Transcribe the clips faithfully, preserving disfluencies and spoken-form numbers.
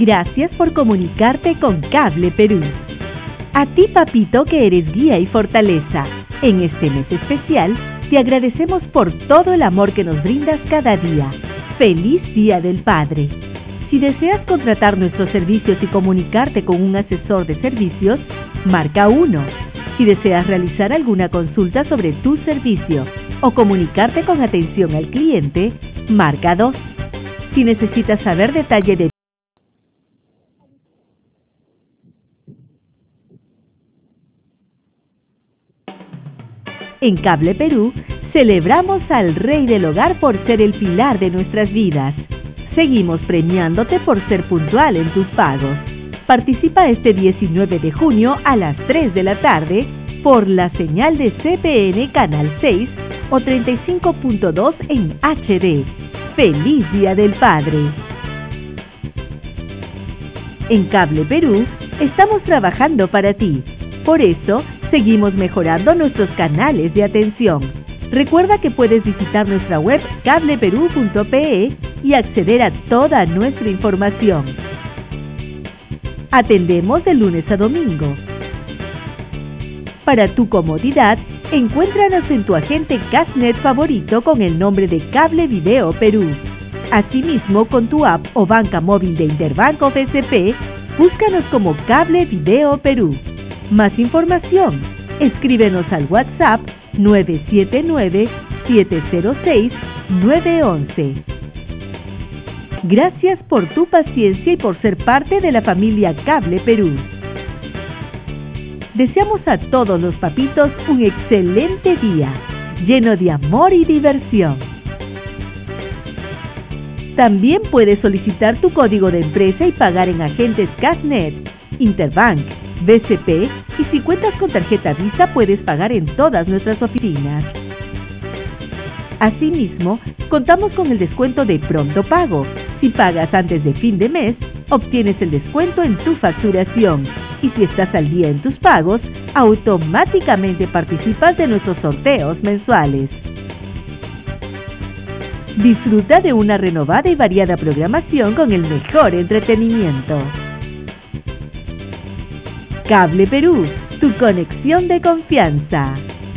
Gracias por comunicarte con Cable Perú. A ti, papito, que eres guía y fortaleza, en este mes especial, te agradecemos por todo el amor que nos brindas cada día. ¡Feliz Día del Padre! Si deseas contratar nuestros servicios y comunicarte con un asesor de servicios, marca uno. Si deseas realizar alguna consulta sobre tu servicio o comunicarte con atención al cliente, marca dos. Si necesitas saber detalle de En Cable Perú, celebramos al Rey del Hogar por ser el pilar de nuestras vidas. Seguimos premiándote por ser puntual en tus pagos. Participa este diecinueve de junio a las tres de la tarde por la señal de C P N Canal seis o treinta y cinco punto dos en H D. ¡Feliz Día del Padre! En Cable Perú, estamos trabajando para ti. Por eso, seguimos mejorando nuestros canales de atención. Recuerda que puedes visitar nuestra web cable perú punto pe y acceder a toda nuestra información. Atendemos de lunes a domingo. Para tu comodidad, encuéntranos en tu agente Cashnet favorito con el nombre de Cable Video Perú. Asimismo, con tu app o banca móvil de Interbanco B C P, búscanos como Cable Video Perú. Más información, escríbenos al WhatsApp nueve siete nueve, siete cero seis, nueve uno uno. Gracias por tu paciencia y por ser parte de la familia Cable Perú. Deseamos a todos los papitos un excelente día, lleno de amor y diversión. También puedes solicitar tu código de empresa y pagar en agentes Cashnet, Interbank, B C P y si cuentas con tarjeta Visa puedes pagar en todas nuestras oficinas. Asimismo, contamos con el descuento de Pronto Pago. Si pagas antes de fin de mes, obtienes el descuento en tu facturación. Y si estás al día en tus pagos, automáticamente participas de nuestros sorteos mensuales. Disfruta de una renovada y variada programación con el mejor entretenimiento. Cable Perú, tu conexión de confianza.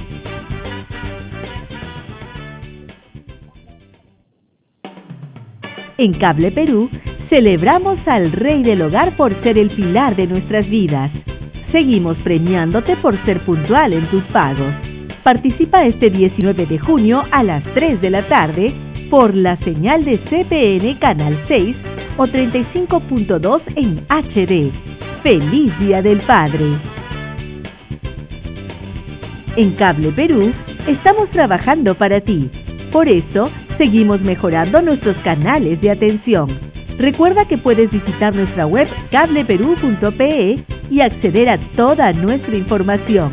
En Cable Perú, celebramos al Rey del Hogar por ser el pilar de nuestras vidas. Seguimos premiándote por ser puntual en tus pagos. Participa este diecinueve de junio a las tres de la tarde por la señal de C P N Canal seis o treinta y cinco punto dos en H D. ¡Feliz Día del Padre! En Cable Perú, estamos trabajando para ti. Por eso, seguimos mejorando nuestros canales de atención. Recuerda que puedes visitar nuestra web cable perú punto pe y acceder a toda nuestra información.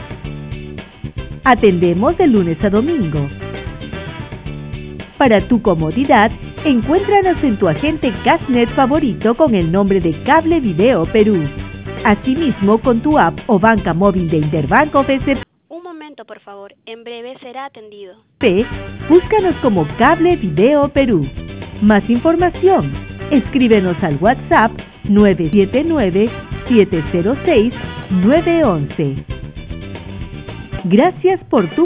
Atendemos de lunes a domingo. Para tu comodidad, encuéntranos en tu agente Cashnet favorito con el nombre de Cable Video Perú. Asimismo, con tu app o banca móvil de Interbanco B C P. Un momento, por favor. En breve será atendido. Búscanos como Cable Video Perú. Más información, escríbenos al WhatsApp nueve siete nueve, siete cero seis, nueve uno uno. Gracias por tu